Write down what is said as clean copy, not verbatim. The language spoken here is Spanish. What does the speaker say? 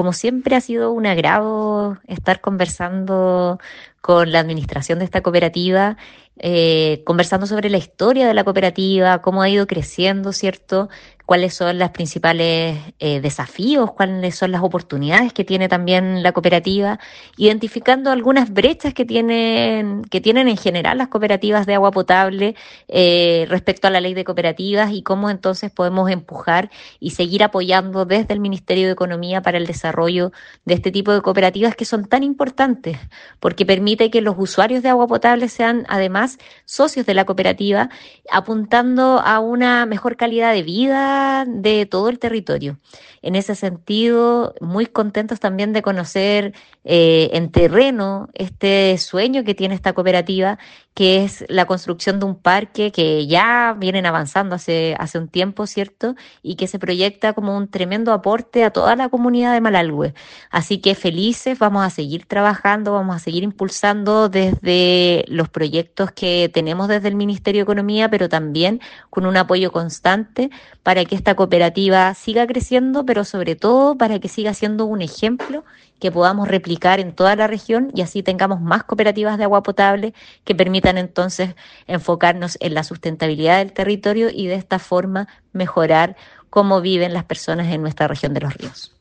como siempre ha sido un agrado estar conversando con la administración de esta cooperativa, conversando sobre la historia de la cooperativa, cómo ha ido creciendo, ¿cierto? Cuáles son los principales desafíos, cuáles son las oportunidades que tiene también la cooperativa, identificando algunas brechas que tienen en general las cooperativas de agua potable respecto a la ley de cooperativas y cómo entonces podemos empujar y seguir apoyando desde el Ministerio de Economía para el desarrollo de este tipo de cooperativas que son tan importantes, porque permite que los usuarios de agua potable sean además socios de la cooperativa, apuntando a una mejor calidad de vida de todo el territorio. En ese sentido, muy contentos también de conocer en terreno este sueño que tiene esta cooperativa, que es la construcción de un parque que ya vienen avanzando hace un tiempo, ¿cierto? Y que se proyecta como un tremendo aporte a toda la comunidad de Malalhue. Así que felices, vamos a seguir trabajando, vamos a seguir impulsando desde los proyectos que tenemos desde el Ministerio de Economía, pero también con un apoyo constante para que esta cooperativa siga creciendo, pero sobre todo para que siga siendo un ejemplo que podamos replicar en toda la región y así tengamos más cooperativas de agua potable que permitan entonces enfocarnos en la sustentabilidad del territorio y de esta forma mejorar cómo viven las personas en nuestra región de los ríos.